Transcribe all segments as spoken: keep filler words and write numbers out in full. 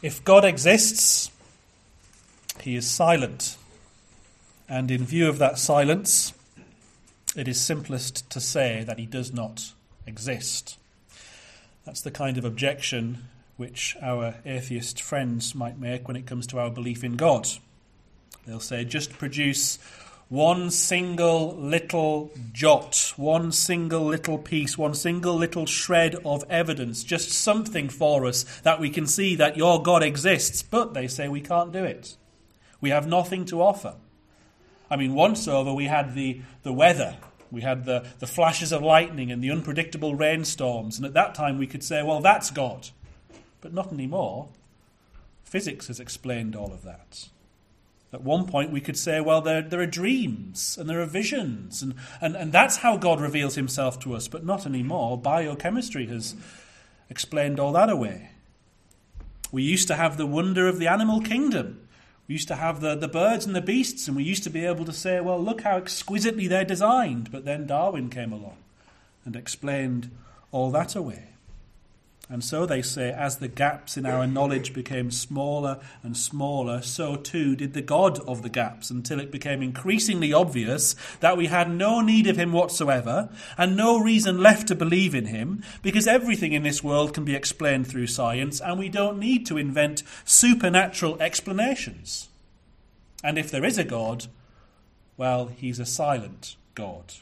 If God exists, he is silent. And in view of that silence, it is simplest to say that he does not exist. That's the kind of objection which our atheist friends might make when it comes to our belief in God. They'll say, just produce one single little jot, one single little piece, one single little shred of evidence, just something for us that we can see that your God exists. But they say we can't do it. We have nothing to offer. I mean, once over we had the, the weather. We had the, the flashes of lightning and the unpredictable rainstorms. And at that time we could say, well, that's God. But not anymore. Physics has explained all of that. At one point we could say, well, there, there are dreams and there are visions. And, and, and that's how God reveals himself to us. But not anymore. Biochemistry has explained all that away. We used to have the wonder of the animal kingdom. We used to have the, the birds and the beasts, and we used to be able to say, well, look how exquisitely they're designed. But then Darwin came along and explained all that away. And so they say, as the gaps in our knowledge became smaller and smaller, so too did the God of the gaps, until it became increasingly obvious that we had no need of him whatsoever, and no reason left to believe in him, because everything in this world can be explained through science, and we don't need to invent supernatural explanations. And if there is a God, well, he's a silent God.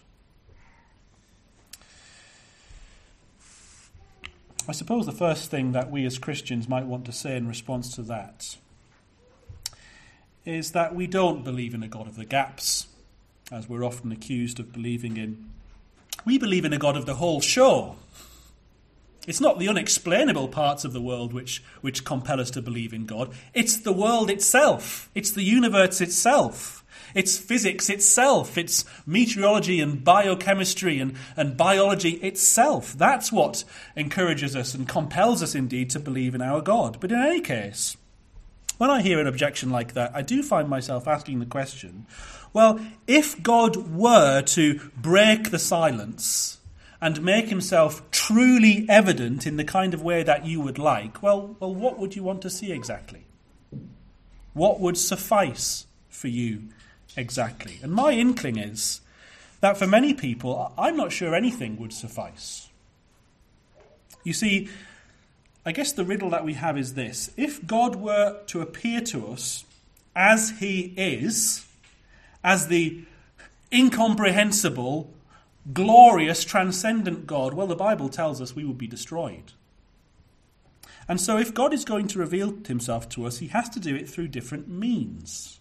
I suppose the first thing that we as Christians might want to say in response to that is that we don't believe in a God of the gaps, as we're often accused of believing in. We believe in a God of the whole show. It's not the unexplainable parts of the world which, which compel us to believe in God. It's the world itself. It's the universe itself. It's physics itself. It's meteorology and biochemistry and, and biology itself. That's what encourages us and compels us indeed to believe in our God. But in any case, when I hear an objection like that, I do find myself asking the question, well, if God were to break the silence and make himself truly evident in the kind of way that you would like, well, well, what would you want to see exactly? What would suffice for you exactly? And my inkling is that for many people, I'm not sure anything would suffice. You see, I guess the riddle that we have is this. If God were to appear to us as he is, as the incomprehensible, glorious, transcendent God, well, the Bible tells us we would be destroyed. And so if God is going to reveal himself to us, he has to do it through different means.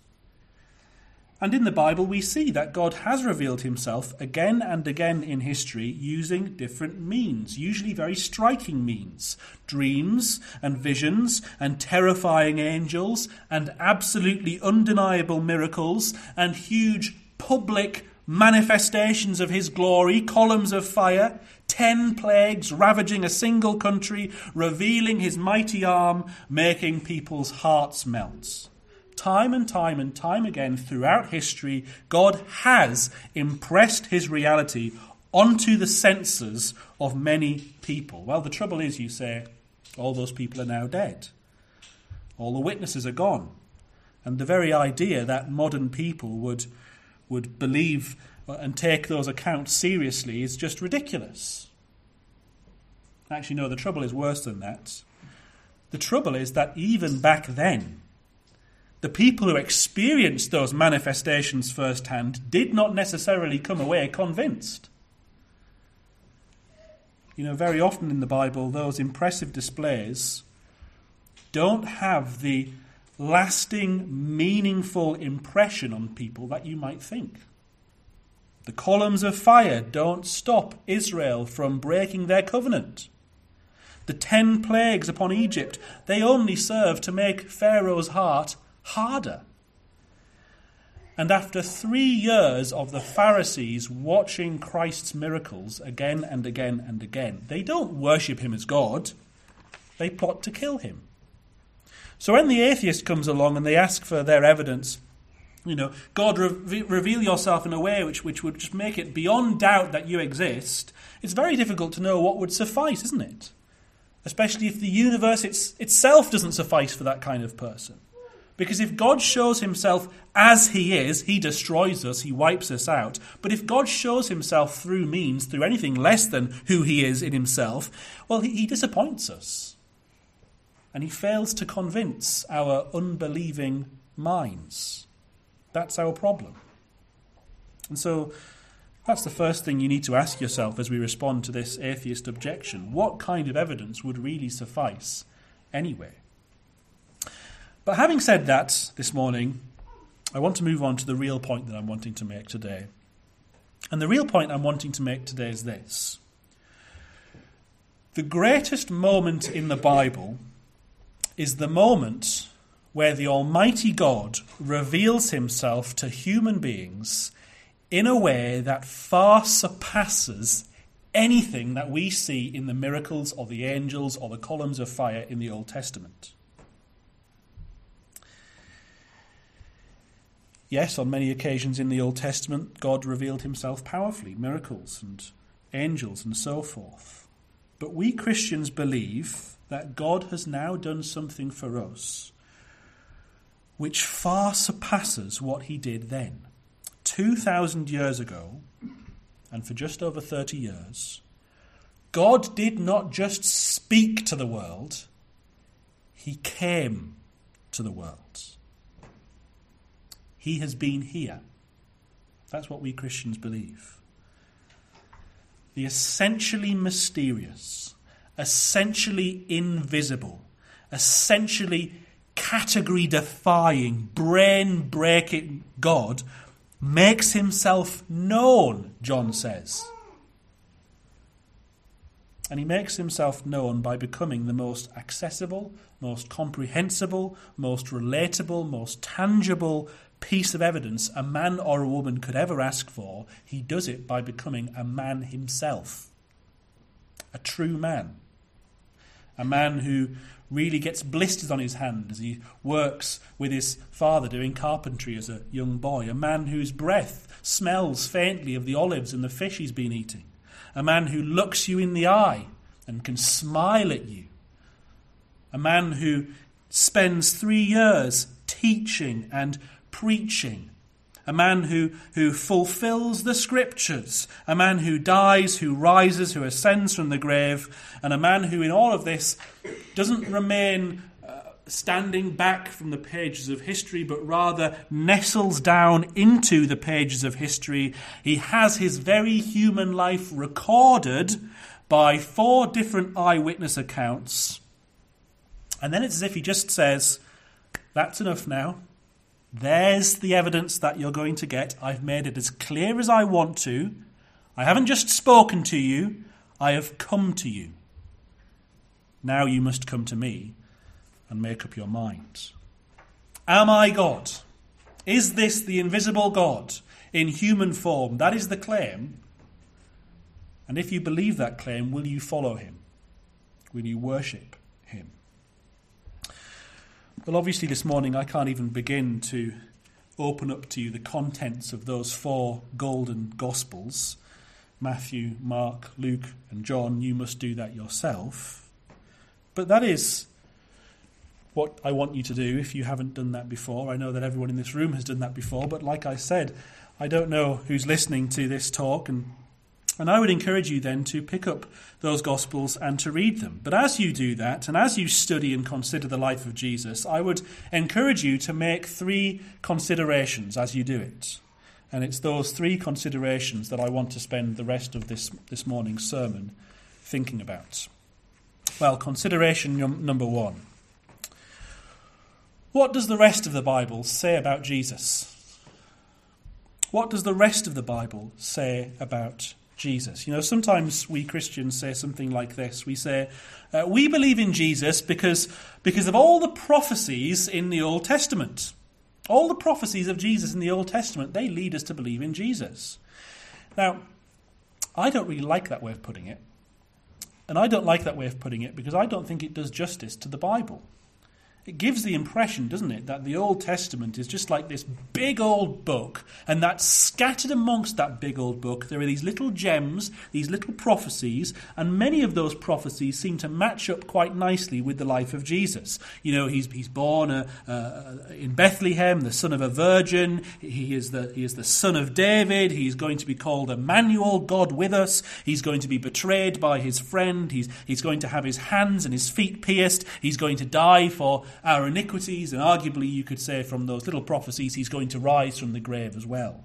And in the Bible we see that God has revealed himself again and again in history using different means, usually very striking means. Dreams and visions and terrifying angels and absolutely undeniable miracles and huge public manifestations of his glory, columns of fire, ten plagues ravaging a single country, revealing his mighty arm, making people's hearts melt. Time and time and time again throughout history, God has impressed his reality onto the senses of many people. Well, the trouble is, you say, all those people are now dead. All the witnesses are gone. And the very idea that modern people would, would believe and take those accounts seriously is just ridiculous. Actually, no, the trouble is worse than that. The trouble is that even back then, the people who experienced those manifestations firsthand did not necessarily come away convinced. You know, very often in the Bible, those impressive displays don't have the lasting, meaningful impression on people that you might think. The columns of fire don't stop Israel from breaking their covenant. The ten plagues upon Egypt, they only serve to make Pharaoh's heart harder. And after three years of the Pharisees watching Christ's miracles again and again and again, they don't worship him as God. They plot to kill him. So when the atheist comes along and they ask for their evidence, you know, God, re- reveal yourself in a way which, which would just make it beyond doubt that you exist, it's very difficult to know what would suffice, isn't it? especially if the universe it's, itself doesn't suffice for that kind of person. Because if God shows himself as he is, he destroys us, he wipes us out. But if God shows himself through means, through anything less than who he is in himself, well, he, he disappoints us. And he fails to convince our unbelieving minds. That's our problem. And so that's the first thing you need to ask yourself as we respond to this atheist objection. What kind of evidence would really suffice anyway? But having said that this morning, I want to move on to the real point that I'm wanting to make today. And the real point I'm wanting to make today is this. The greatest moment in the Bible is the moment where the Almighty God reveals himself to human beings in a way that far surpasses anything that we see in the miracles or the angels or the columns of fire in the Old Testament. Yes, on many occasions in the Old Testament, God revealed himself powerfully, miracles and angels and so forth. But we Christians believe that God has now done something for us which far surpasses what he did then. Two thousand years ago, and for just over thirty years, God did not just speak to the world, he came to the world. He has been here. That's what we Christians believe. The essentially mysterious, essentially invisible, essentially category-defying, brain-breaking God makes himself known, John says. And he makes himself known by becoming the most accessible, most comprehensible, most relatable, most tangible piece of evidence a man or a woman could ever ask for. He does it by becoming a man himself. A true man. A man who really gets blisters on his hand as he works with his father doing carpentry as a young boy. A man whose breath smells faintly of the olives and the fish he's been eating. A man who looks you in the eye and can smile at you. A man who spends three years teaching and preaching. A man who, who fulfills the scriptures. A man who dies, who rises, who ascends from the grave. And a man who in all of this doesn't remain uh, standing back from the pages of history, but rather nestles down into the pages of history. He has his very human life recorded by four different eyewitness accounts. And then it's as if he just says, that's enough now. There's the evidence that you're going to get. I've made it as clear as I want to. I haven't just spoken to you. I have come to you. Now you must come to me and make up your mind. Am I God? Is this the invisible God in human form? That is the claim. And if you believe that claim, will you follow him? Will you worship him? Well, obviously this morning I can't even begin to open up to you the contents of those four golden Gospels. Matthew, Mark, Luke and John. You must do that yourself. But that is what I want you to do if you haven't done that before. I know that everyone in this room has done that before, but like I said, I don't know who's listening to this talk, and And I would encourage you then to pick up those Gospels and to read them. But as you do that, and as you study and consider the life of Jesus, I would encourage you to make three considerations as you do it. And it's those three considerations that I want to spend the rest of this, this morning's sermon thinking about. Well, consideration num- number one. What does the rest of the Bible say about Jesus? What does the rest of the Bible say about Jesus? You know, sometimes we Christians say something like this. We say, uh, we believe in Jesus because, because of all the prophecies in the Old Testament. All the prophecies of Jesus in the Old Testament, they lead us to believe in Jesus. Now, I don't really like that way of putting it. And I don't like that way of putting it because I don't think it does justice to the Bible. It gives the impression, doesn't it, that the Old Testament is just like this big old book, and that scattered amongst that big old book there are these little gems, these little prophecies, and many of those prophecies seem to match up quite nicely with the life of Jesus. You know, he's he's born uh, uh, in Bethlehem, the son of a virgin. He is the he is the son of David. He's going to be called Emmanuel, God with us. He's going to be betrayed by his friend. He's he's going to have his hands and his feet pierced. He's going to die for our iniquities, and arguably you could say from those little prophecies he's going to rise from the grave as well.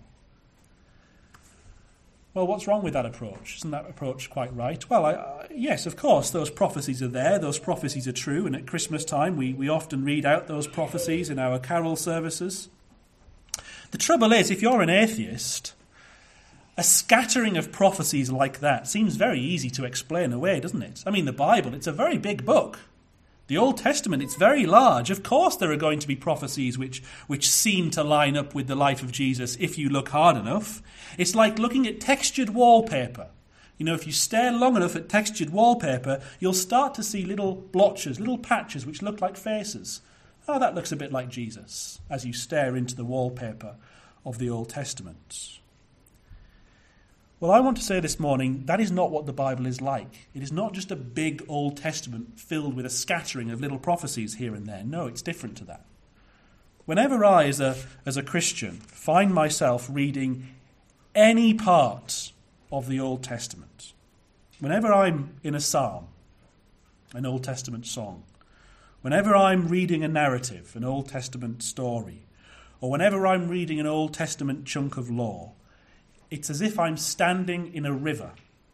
Well, what's wrong with that approach? Isn't that approach quite right? Well, I, uh, yes, of course, those prophecies are there, those prophecies are true, and at Christmas time we, we often read out those prophecies in our carol services. The trouble is, if you're an atheist, a scattering of prophecies like that seems very easy to explain away, doesn't it? I mean, the Bible, it's a very big book. The Old Testament, it's very large. Of course there are going to be prophecies which, which seem to line up with the life of Jesus if you look hard enough. It's like looking at textured wallpaper. You know, if you stare long enough at textured wallpaper, you'll start to see little blotches, little patches which look like faces. Oh, that looks a bit like Jesus as you stare into the wallpaper of the Old Testament. Well, I want to say this morning, that is not what the Bible is like. It is not just a big Old Testament filled with a scattering of little prophecies here and there. No, it's different to that. Whenever I, as a, as a Christian, find myself reading any part of the Old Testament, whenever I'm in a psalm, an Old Testament song, whenever I'm reading a narrative, an Old Testament story, or whenever I'm reading an Old Testament chunk of law, it's as if I'm standing in a river.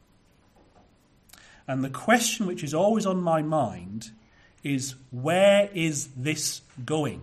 And the question which is always on my mind is, where is this going?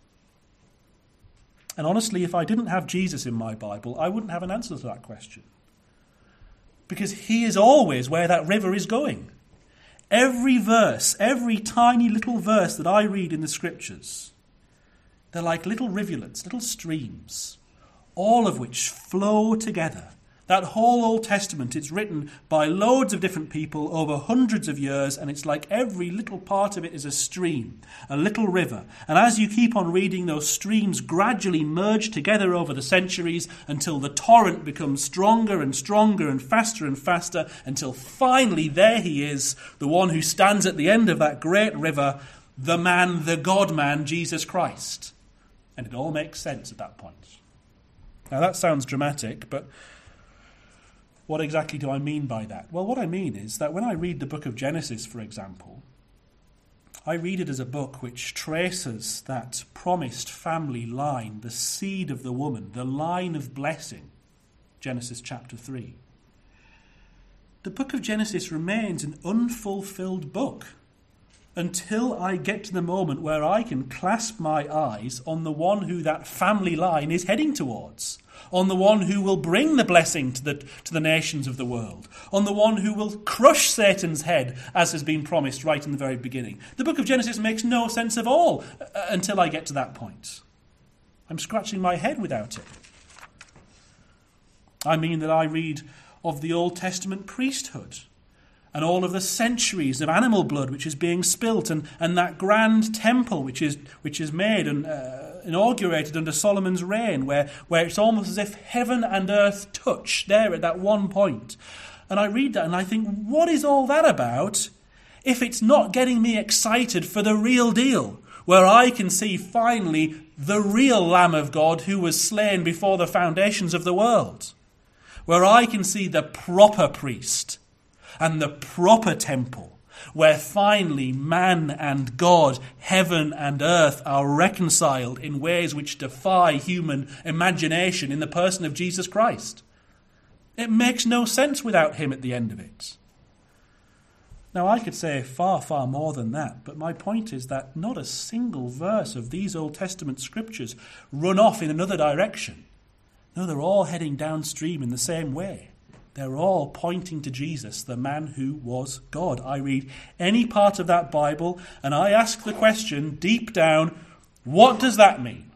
And honestly, if I didn't have Jesus in my Bible, I wouldn't have an answer to that question. Because he is always where that river is going. Every verse, every tiny little verse that I read in the Scriptures, they're like little rivulets, little streams, all of which flow together. That whole Old Testament, it's written by loads of different people over hundreds of years, and it's like every little part of it is a stream, a little river. And as you keep on reading, those streams gradually merge together over the centuries until the torrent becomes stronger and stronger and faster and faster, until finally there he is, the one who stands at the end of that great river, the man, the God-man, Jesus Christ. And it all makes sense at that point. Now that sounds dramatic, but what exactly do I mean by that? Well, what I mean is that when I read the book of Genesis, for example, I read it as a book which traces that promised family line, the seed of the woman, the line of blessing, Genesis chapter three. The book of Genesis remains an unfulfilled book until I get to the moment where I can clasp my eyes on the one who that family line is heading towards, on the one who will bring the blessing to the, to the nations of the world, on the one who will crush Satan's head, as has been promised right in the very beginning. The book of Genesis makes no sense at all uh, until I get to that point. I'm scratching my head without it. I mean that I read of the Old Testament priesthood, and all of the centuries of animal blood which is being spilt, and, and that grand temple which is which is made and uh, inaugurated under Solomon's reign, where, where it's almost as if heaven and earth touch there at that one point. And I read that and I think, what is all that about if it's not getting me excited for the real deal, where I can see finally the real Lamb of God who was slain before the foundations of the world, where I can see the proper priest and the proper temple, where finally man and God, heaven and earth are reconciled in ways which defy human imagination in the person of Jesus Christ. It makes no sense without him at the end of it. Now, I could say far, far more than that, but my point is that not a single verse of these Old Testament scriptures run off in another direction. No, they're all heading downstream in the same way. They're all pointing to Jesus, the man who was God. I read any part of that Bible and I ask the question deep down, what does that mean?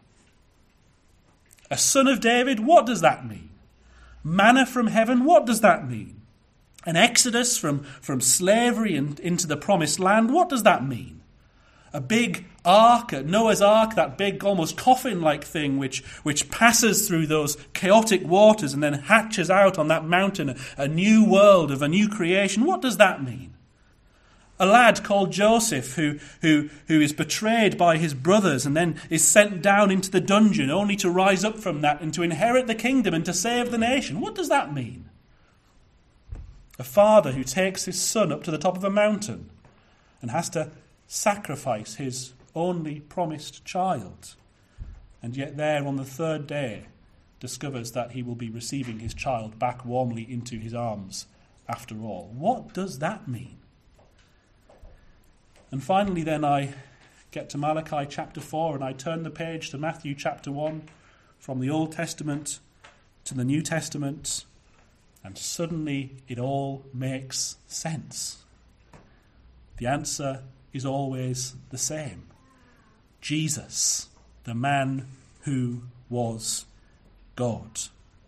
A son of David, what does that mean? Manna from heaven, what does that mean? An exodus from, from slavery and into the promised land, what does that mean? A big ark, Noah's ark, that big almost coffin-like thing which, which passes through those chaotic waters and then hatches out on that mountain a, a new world of a new creation. What does that mean? A lad called Joseph who, who, who is betrayed by his brothers and then is sent down into the dungeon only to rise up from that and to inherit the kingdom and to save the nation. What does that mean? A father who takes his son up to the top of a mountain and has to sacrifice his only promised child, and yet there on the third day discovers that he will be receiving his child back warmly into his arms after all. What does that mean? And finally then I get to Malachi chapter four and I turn the page to Matthew chapter one, from the Old Testament to the New Testament, and suddenly it all makes sense. The answer is always the same. Jesus, the man who was God.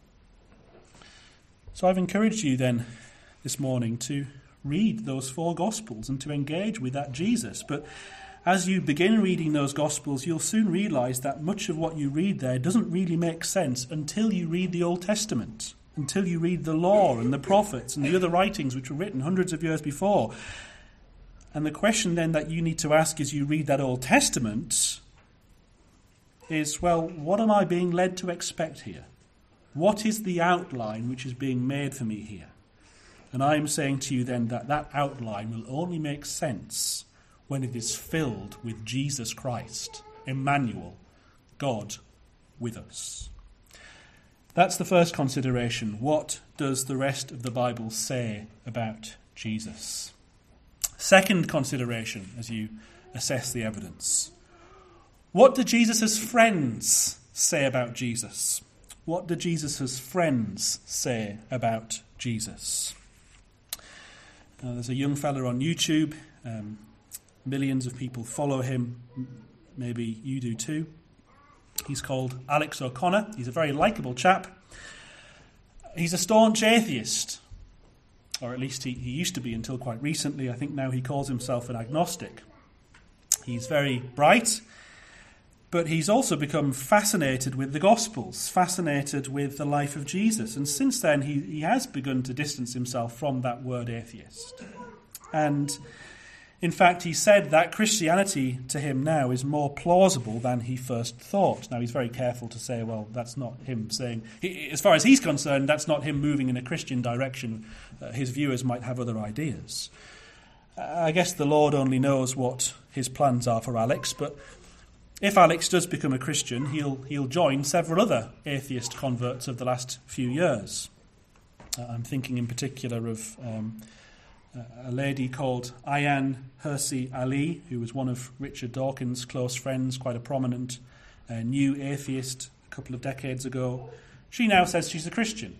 So I've encouraged you then this morning to read those four Gospels and to engage with that Jesus. But as you begin reading those Gospels, you'll soon realise that much of what you read there doesn't really make sense until you read the Old Testament, until you read the law and the prophets and the other writings which were written hundreds of years before. And the question then that you need to ask as you read that Old Testament is, well, what am I being led to expect here? What is the outline which is being made for me here? And I am saying to you then that that outline will only make sense when it is filled with Jesus Christ, Emmanuel, God with us. That's the first consideration. What does the rest of the Bible say about Jesus? Second consideration as you assess the evidence. What do Jesus' friends say about Jesus? What do Jesus' friends say about Jesus? Uh, there's a young fella on YouTube. Um, millions of people follow him. Maybe you do too. He's called Alex O'Connor. He's a very likeable chap. He's a staunch atheist. Or at least he, he used to be until quite recently. I think now he calls himself an agnostic. He's very bright, but he's also become fascinated with the Gospels, fascinated with the life of Jesus. And since then, he, he has begun to distance himself from that word atheist. And in fact, he said that Christianity to him now is more plausible than he first thought. Now, he's very careful to say, well, that's not him saying, he, as far as he's concerned, that's not him moving in a Christian direction. Uh, his viewers might have other ideas. Uh, I guess the Lord only knows what his plans are for Alex, but if Alex does become a Christian, he'll he'll join several other atheist converts of the last few years. Uh, I'm thinking in particular of Um, a lady called Ayan Hirsi Ali, who was one of Richard Dawkins' close friends, quite a prominent uh, new atheist a couple of decades ago. She now says she's a Christian.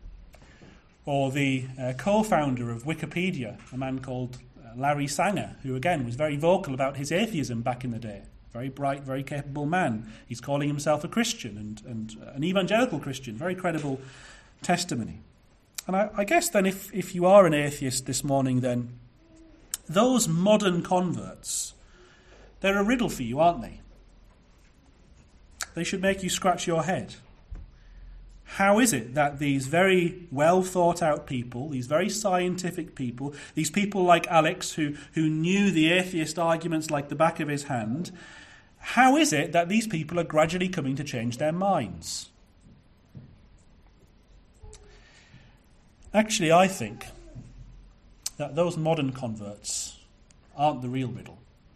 Or the uh, co-founder of Wikipedia, a man called uh, Larry Sanger, who again was very vocal about his atheism back in the day. Very bright, very capable man. He's calling himself a Christian and, and an evangelical Christian. Very credible testimony. And I, I guess then if, if you are an atheist this morning, then those modern converts, they're a riddle for you, aren't they? They should make you scratch your head. How is it that these very well thought out people, these very scientific people, these people like Alex who, who knew the atheist arguments like the back of his hand, how is it that these people are gradually coming to change their minds? Actually, I think that those modern converts aren't the real riddle.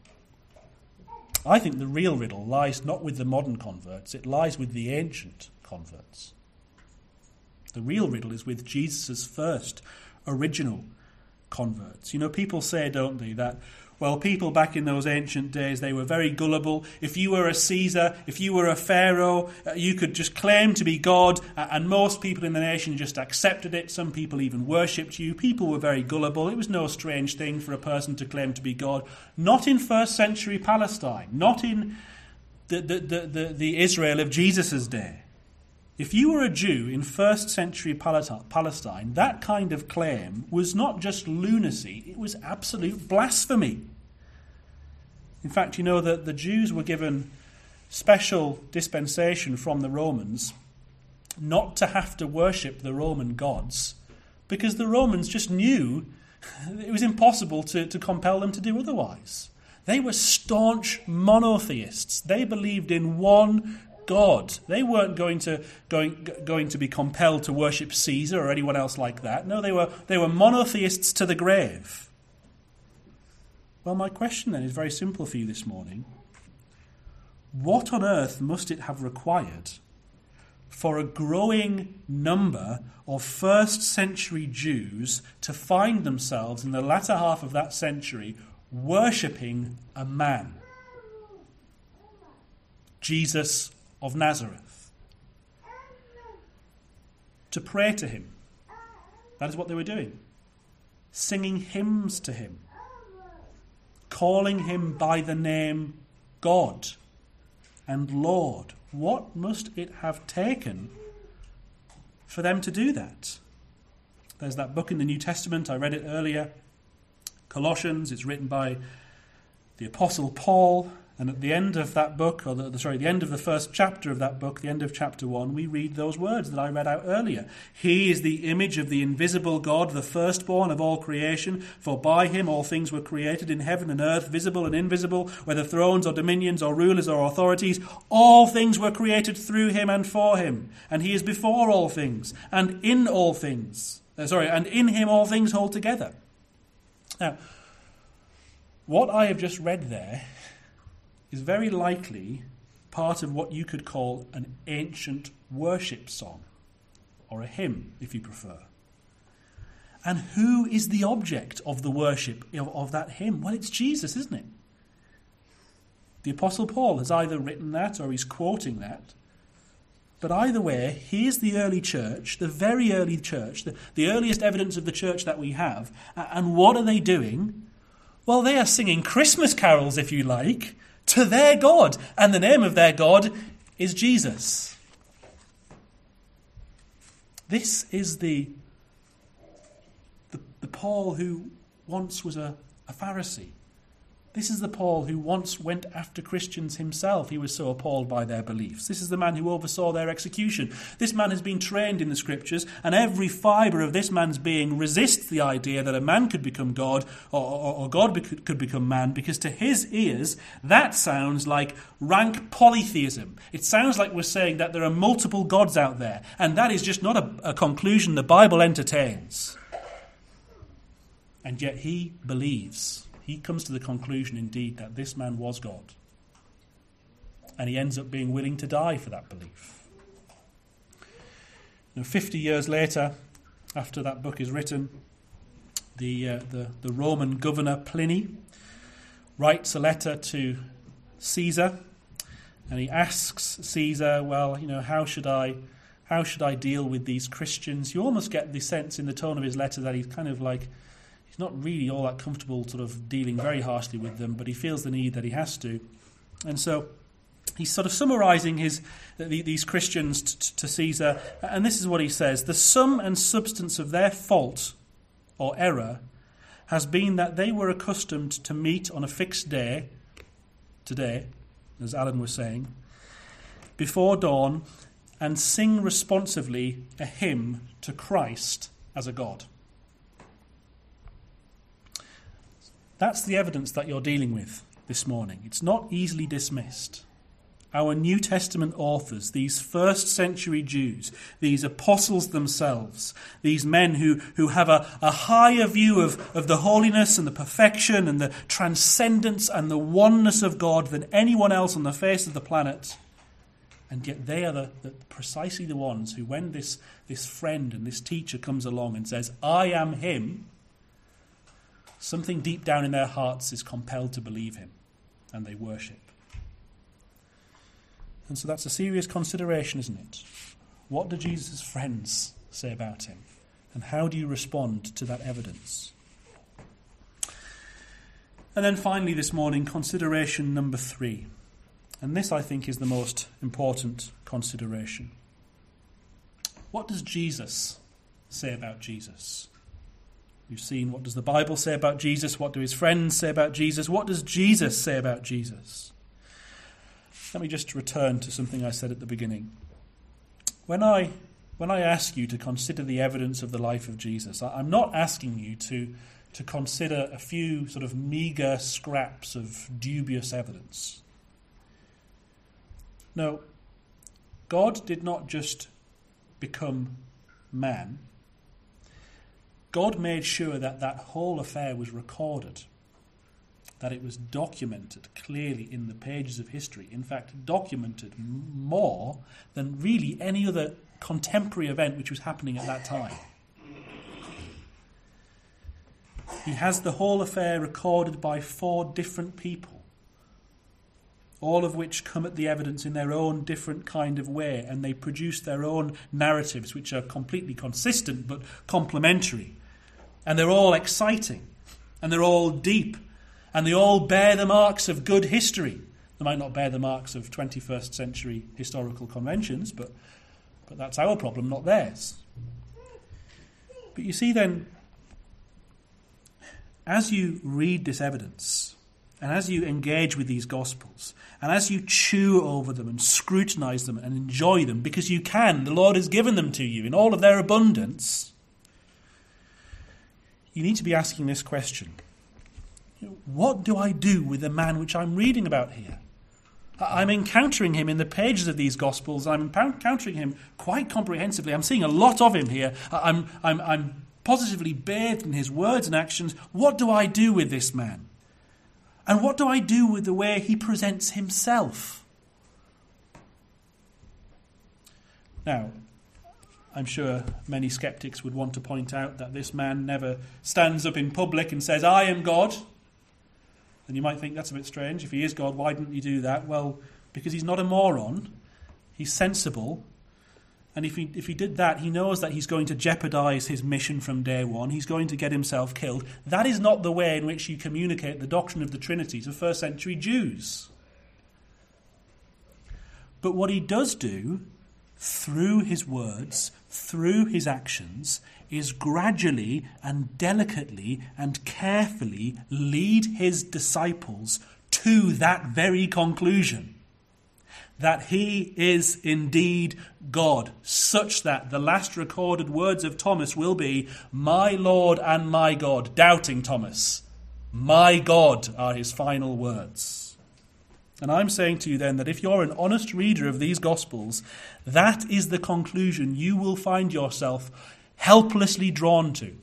I think the real riddle lies not with the modern converts, it lies with the ancient converts. The real riddle is with Jesus' first original converts. You know, people say, don't they, that, well, people back in those ancient days, they were very gullible. If you were a Caesar, if you were a Pharaoh, uh, you could just claim to be God, uh, and most people in the nation just accepted it. Some people even worshipped you. People were very gullible. It was no strange thing for a person to claim to be God. Not in first century Palestine, not in the, the, the, the, the Israel of Jesus' day. If you were a Jew in first century Palestine, that kind of claim was not just lunacy, it was absolute blasphemy. In fact, you know that the Jews were given special dispensation from the Romans not to have to worship the Roman gods, because the Romans just knew it was impossible to, to compel them to do otherwise. They were staunch monotheists. They believed in one God. They weren't going to going going to be compelled to worship Caesar or anyone else like that. No, they were they were monotheists to the grave. Well, my question then is very simple for you this morning. What on earth must it have required for a growing number of first century Jews to find themselves in the latter half of that century worshipping a man, Jesus of Nazareth, to pray to him? That is what they were doing. Singing hymns to him, calling him by the name God and Lord. What must it have taken for them to do that? There's that book in the New Testament, I read it earlier, Colossians. It's written by the Apostle Paul, and at the end of that book, or the, sorry, the end of the first chapter of that book, the end of chapter one, we read those words that I read out earlier. He is the image of the invisible God, the firstborn of all creation, for by him all things were created in heaven and earth, visible and invisible, whether thrones or dominions or rulers or authorities. All things were created through him and for him, and he is before all things, and in all things. Uh, sorry, and in him all things hold together. Now, what I have just read there is very likely part of what you could call an ancient worship song, or a hymn, if you prefer. And who is the object of the worship of, of that hymn? Well, it's Jesus, isn't it? The Apostle Paul has either written that or he's quoting that. But either way, here's the early church, the very early church, the, the earliest evidence of the church that we have. And what are they doing? Well, they are singing Christmas carols, if you like, to their God, and the name of their God is Jesus. This is the, the, the Paul who once was a, a Pharisee. This is the Paul who once went after Christians himself. He was so appalled by their beliefs. This is the man who oversaw their execution. This man has been trained in the Scriptures, and every fibre of this man's being resists the idea that a man could become God, or, or, or God bec- could become man, because to his ears, that sounds like rank polytheism. It sounds like we're saying that there are multiple gods out there, and that is just not a, a conclusion the Bible entertains. And yet he believes. He comes to the conclusion, indeed, that this man was God. And he ends up being willing to die for that belief. Now, fifty years later, after that book is written, the, uh, the, the Roman governor Pliny writes a letter to Caesar, and he asks Caesar, well, you know, how should I, how should I deal with these Christians? You almost get the sense in the tone of his letter that he's kind of like, he's not really all that comfortable sort of dealing very harshly with them, but he feels the need that he has to. And so he's sort of summarising his these Christians t- to Caesar, and this is what he says. The sum and substance of their fault or error has been that they were accustomed to meet on a fixed day, today, as Alan was saying, before dawn, and sing responsively a hymn to Christ as a God. That's the evidence that you're dealing with this morning. It's not easily dismissed. Our New Testament authors, these first century Jews, these apostles themselves, these men who, who have a, a higher view of, of the holiness and the perfection and the transcendence and the oneness of God than anyone else on the face of the planet. And yet they are the, the, precisely the ones who, when this, this friend and this teacher comes along and says, I am him, something deep down in their hearts is compelled to believe him, and they worship. And so that's a serious consideration, isn't it? What do Jesus' friends say about him? And how do you respond to that evidence? And then finally this morning, consideration number three. And this, I think, is the most important consideration. What does Jesus say about Jesus? We've seen what does the Bible say about Jesus, what do his friends say about Jesus, what does Jesus say about Jesus? Let me just return to something I said at the beginning. When I when I ask you to consider the evidence of the life of Jesus, I'm not asking you to, to consider a few sort of meagre scraps of dubious evidence. No, God did not just become man. God made sure that that whole affair was recorded, that it was documented clearly in the pages of history. In fact, documented more than really any other contemporary event which was happening at that time. He has the whole affair recorded by four different people, all of which come at the evidence in their own different kind of way, and they produce their own narratives which are completely consistent but complementary. And they're all exciting, and they're all deep, and they all bear the marks of good history. They might not bear the marks of twenty-first century historical conventions, but, but that's our problem, not theirs. But you see then, as you read this evidence, and as you engage with these Gospels, and as you chew over them and scrutinize them and enjoy them, because you can, the Lord has given them to you in all of their abundance, you need to be asking this question. What do I do with the man which I'm reading about here? I'm encountering him in the pages of these Gospels. I'm encountering him quite comprehensively. I'm seeing a lot of him here. I'm, I'm, I'm positively bathed in his words and actions. What do I do with this man? And what do I do with the way he presents himself? Now, I'm sure many skeptics would want to point out that this man never stands up in public and says, I am God. And you might think that's a bit strange. If he is God, why didn't he do that? Well, because he's not a moron. He's sensible. And if he, if he did that, he knows that he's going to jeopardize his mission from day one. He's going to get himself killed. That is not the way in which you communicate the doctrine of the Trinity to first century Jews. But what he does do, through his words, through his actions, is gradually and delicately and carefully lead his disciples to that very conclusion, that he is indeed God, such that the last recorded words of Thomas will be, my Lord and my God, doubting Thomas. My God are his final words. And I'm saying to you then that if you're an honest reader of these Gospels, that is the conclusion you will find yourself helplessly drawn to.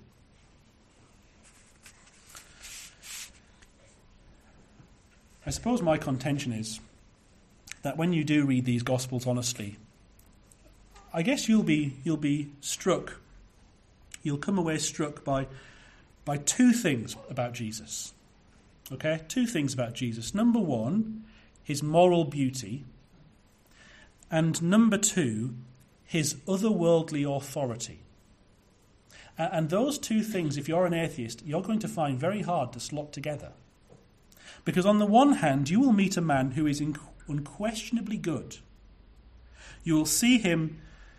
I suppose my contention is that when you do read these Gospels honestly, I guess you'll be you'll be struck, you'll come away struck by by two things about Jesus. Okay? Two things about Jesus. Number one, his moral beauty, and number two, his otherworldly authority. And those two things, if you're an atheist, you're going to find very hard to slot together. Because on the one hand, you will meet a man who is unquestionably good. You will see him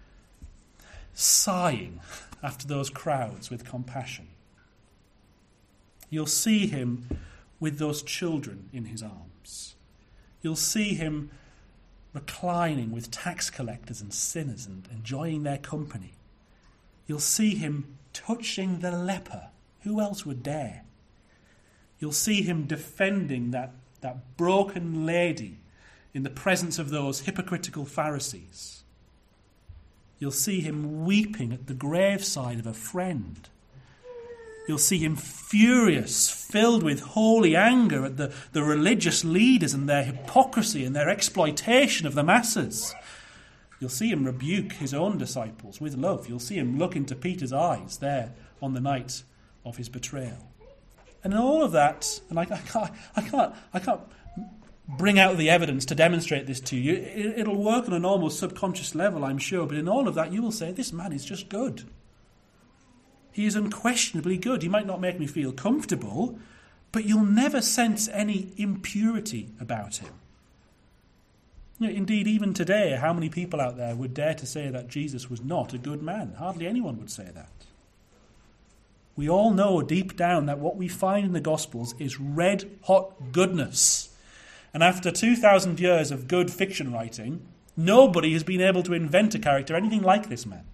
sighing after those crowds with compassion. You'll see him with those children in his arms. You'll see him reclining with tax collectors and sinners and enjoying their company. You'll see him touching the leper. Who else would dare? You'll see him defending that, that broken lady in the presence of those hypocritical Pharisees. You'll see him weeping at the graveside of a friend. You'll see him furious, filled with holy anger at the, the religious leaders and their hypocrisy and their exploitation of the masses. You'll see him rebuke his own disciples with love. You'll see him look into Peter's eyes there on the night of his betrayal. And in all of that, and I, I can't, I can't, I can't bring out the evidence to demonstrate this to you. It, it'll work on an almost subconscious level, I'm sure. But in all of that, you will say, this man is just good. He is unquestionably good. He might not make me feel comfortable, but you'll never sense any impurity about him. You know, indeed, even today, how many people out there would dare to say that Jesus was not a good man? Hardly anyone would say that. We all know deep down that what we find in the Gospels is red-hot goodness. And after two thousand years of good fiction writing, nobody has been able to invent a character anything like this man.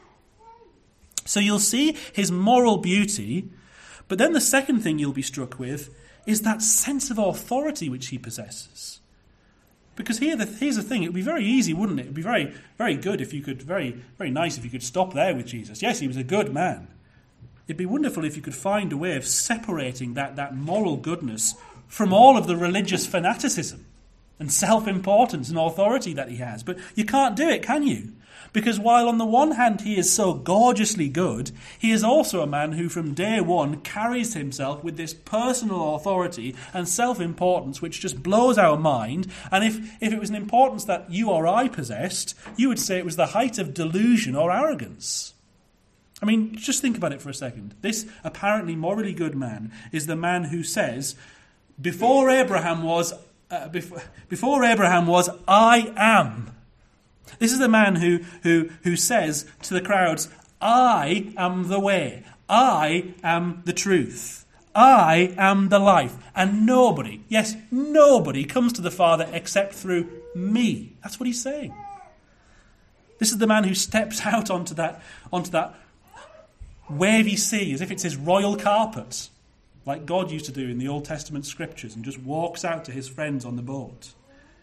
So you'll see his moral beauty, but then the second thing you'll be struck with is that sense of authority which he possesses. Because here, the, here's the thing, it would be very easy, wouldn't it? It would be very, very good if you could, very, very nice if you could stop there with Jesus. Yes, he was a good man. It'd be wonderful if you could find a way of separating that, that moral goodness from all of the religious fanaticism and self-importance and authority that he has. But you can't do it, can you? Because while on the one hand he is so gorgeously good, he is also a man who from day one carries himself with this personal authority and self-importance which just blows our mind. And if, if it was an importance that you or I possessed, you would say it was the height of delusion or arrogance. I mean, just think about it for a second. This apparently morally good man is the man who says, before Abraham was, uh, before, before Abraham was, I am. This is the man who, who, who says to the crowds, I am the way, I am the truth, I am the life, and nobody, yes, nobody comes to the Father except through me. That's what he's saying. This is the man who steps out onto that, onto that wavy sea as if it's his royal carpet, like God used to do in the Old Testament scriptures, and just walks out to his friends on the boat.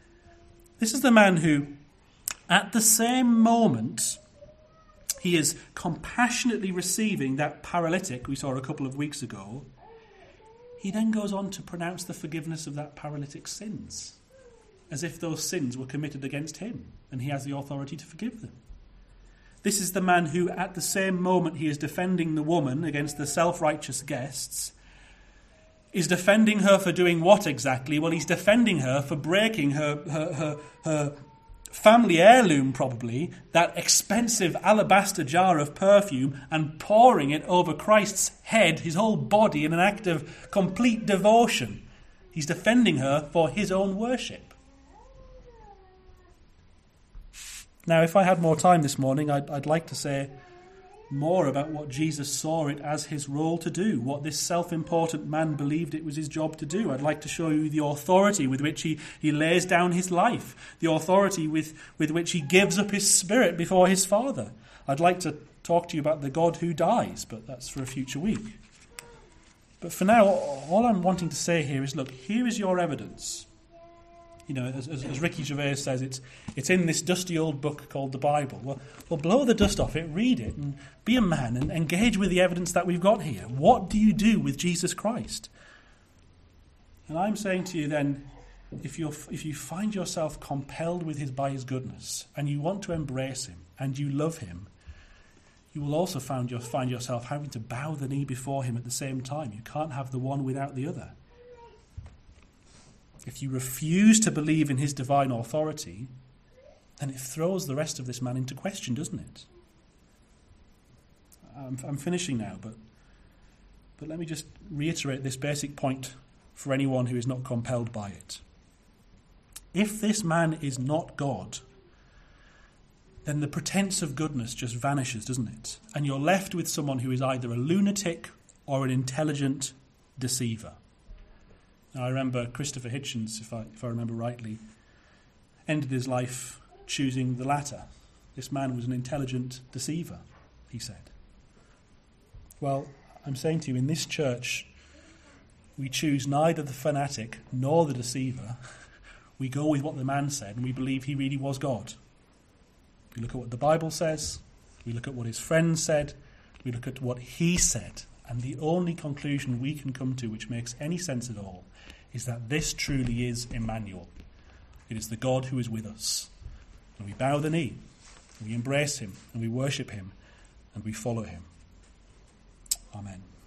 This is the man who, at the same moment, he is compassionately receiving that paralytic we saw a couple of weeks ago. He then goes on to pronounce the forgiveness of that paralytic's sins, as if those sins were committed against him, and he has the authority to forgive them. This is the man who, at the same moment he is defending the woman against the self-righteous guests, is defending her for doing what exactly? Well, he's defending her for breaking her, her, her, her family heirloom, probably, that expensive alabaster jar of perfume, and pouring it over Christ's head, his whole body, in an act of complete devotion. He's defending her for his own worship. Now, if I had more time this morning, I'd, I'd like to say more about what Jesus saw it as his role to do, what this self-important man believed it was his job to do. I'd like to show you the authority with which he, he lays down his life, the authority with, with which he gives up his spirit before his Father. I'd like to talk to you about the God who dies, but that's for a future week. But for now, all I'm wanting to say here is, look, here is your evidence. You know, as, as, as Ricky Gervais says, it's it's in this dusty old book called the Bible. Well, well, blow the dust off it, read it, and be a man and engage with the evidence that we've got here. What do you do with Jesus Christ? And I'm saying to you then, if you if you find yourself compelled with his by his goodness, and you want to embrace him, and you love him, you will also find, your, find yourself having to bow the knee before him at the same time. You can't have the one without the other. If you refuse to believe in his divine authority, then it throws the rest of this man into question, doesn't it? I'm, I'm finishing now, but but let me just reiterate this basic point for anyone who is not compelled by it. If this man is not God, then the pretense of goodness just vanishes, doesn't it? And you're left with someone who is either a lunatic or an intelligent deceiver. Now, I remember Christopher Hitchens, if I, if I remember rightly, ended his life choosing the latter. This man was an intelligent deceiver, he said. Well, I'm saying to you, in this church, we choose neither the fanatic nor the deceiver. We go with what the man said, and we believe he really was God. We look at what the Bible says, we look at what his friends said, we look at what he said, and the only conclusion we can come to which makes any sense at all is that this truly is Emmanuel. It is the God who is with us. And we bow the knee, and we embrace him, and we worship him, and we follow him. Amen.